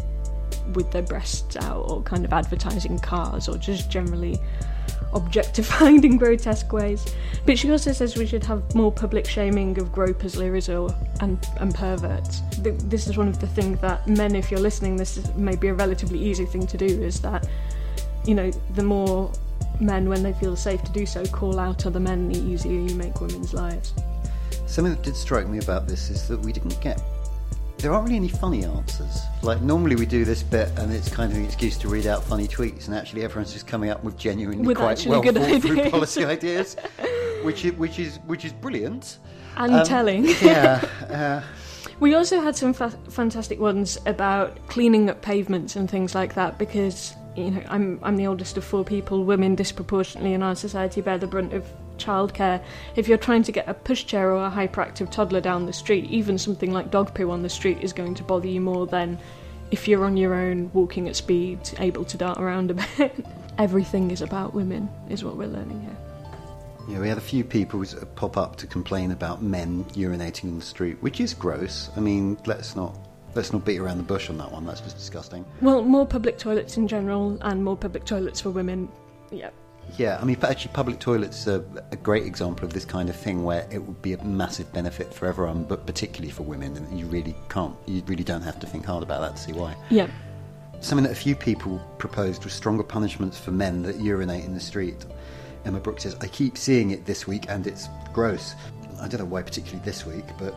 with their breasts out, or kind of advertising cars, or just generally objectified in grotesque ways. But she also says we should have more public shaming of gropers, leers, or and, and perverts. Th- this is one of the things that men, if you're listening, this is maybe a relatively easy thing to do, is that, you know, the more men, when they feel safe to do so, call out other men, the easier you make women's lives. Something that did strike me about this is that we didn't get... There aren't really any funny answers. Like, normally we do this bit and it's kind of an excuse to read out funny tweets, and actually everyone's just coming up with genuinely with quite well good thought through ideas. policy ideas, which is, which is which is brilliant. And Um, telling. Yeah. Uh, We also had some fa- fantastic ones about cleaning up pavements and things like that, because, you know, I'm I'm the oldest of four people. Women disproportionately in our society bear the brunt of childcare. If you're trying to get a pushchair or a hyperactive toddler down the street, even something like dog poo on the street is going to bother you more than if you're on your own, walking at speed, able to dart around a bit. Everything is about women, is what we're learning here. Yeah, we had a few people pop up to complain about men urinating in the street, which is gross. I mean, let's not let's not beat around the bush on that one. That's just disgusting. Well, more public toilets in general, and more public toilets for women. Yeah. Yeah, I mean, actually, public toilets are a great example of this kind of thing, where it would be a massive benefit for everyone, but particularly for women, and you really can't, you really don't have to think hard about that to see why. Yeah. Something that a few people proposed was stronger punishments for men that urinate in the street. Emma Brooks says, I keep seeing it this week and it's gross. I don't know why particularly this week, but...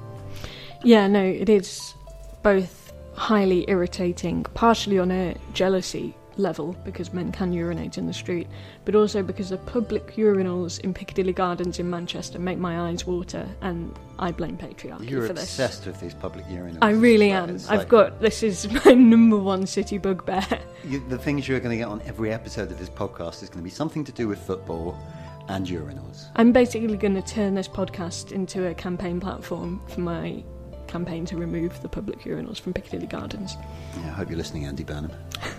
Yeah, no, it is both highly irritating, partially on a jealousy level, because men can urinate in the street, but also because the public urinals in Piccadilly Gardens in Manchester make my eyes water, and I blame patriarchy You're for this. obsessed with these public urinals. I really Well, am. it's I've like- got, this is my number one city bugbear. You, the things you're going to get on every episode of this podcast is going to be something to do with football and urinals. I'm basically going to turn this podcast into a campaign platform for my campaign to remove the public urinals from Piccadilly Gardens. Yeah, I hope you're listening, Andy Burnham.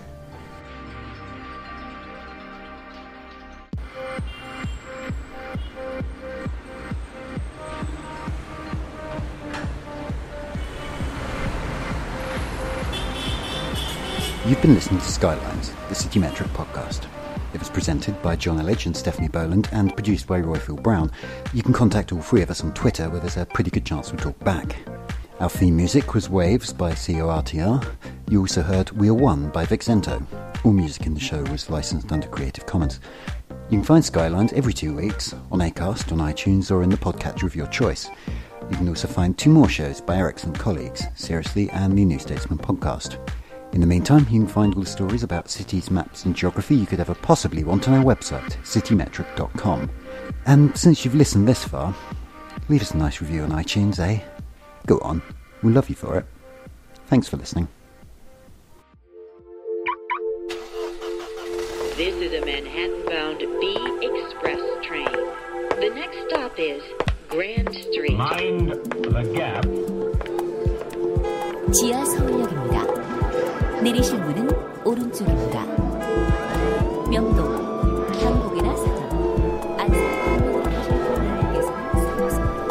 You've been listening to Skylines, the City Metric podcast. It was presented by John Elledge and Stephanie Boland and produced by Royfield Brown. You can contact all three of us on Twitter, where there's a pretty good chance we'll talk back. Our theme music was Waves by C O R T R. You also heard We Are One by Vixento. All music in the show was licensed under Creative Commons. You can find Skylines every two weeks on Acast, on iTunes, or in the podcatcher of your choice. You can also find two more shows by our excellent colleagues, Seriously and the New Statesman podcast. In the meantime, you can find all the stories about cities, maps and geography you could ever possibly want on our website, city metric dot com. And since you've listened this far, leave us a nice review on iTunes, eh? Go on, we'll love you for it. Thanks for listening. This is a Manhattan-bound B Express train. The next stop is Grand Street. Mind the gap. 지하 서울역입니다. 내리실 문은 오른쪽입니다. 명동, 한국이나 사당, 안산, 한국으로 가실 고객님께서는 삼 호선으로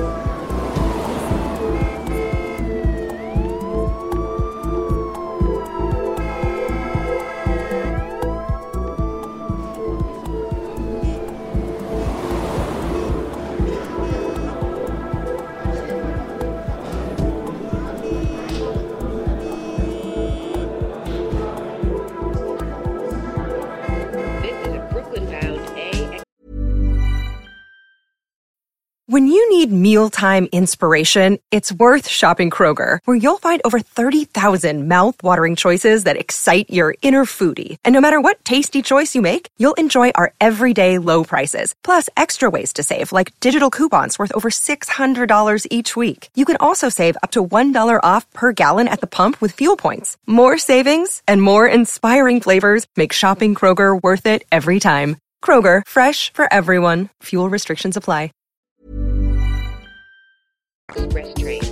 When you need mealtime inspiration, it's worth shopping Kroger, where you'll find over thirty thousand mouth-watering choices that excite your inner foodie. And no matter what tasty choice you make, you'll enjoy our everyday low prices, plus extra ways to save, like digital coupons worth over six hundred dollars each week. You can also save up to one dollar off per gallon at the pump with fuel points. More savings and more inspiring flavors make shopping Kroger worth it every time. Kroger, fresh for everyone. Fuel restrictions apply. Express train.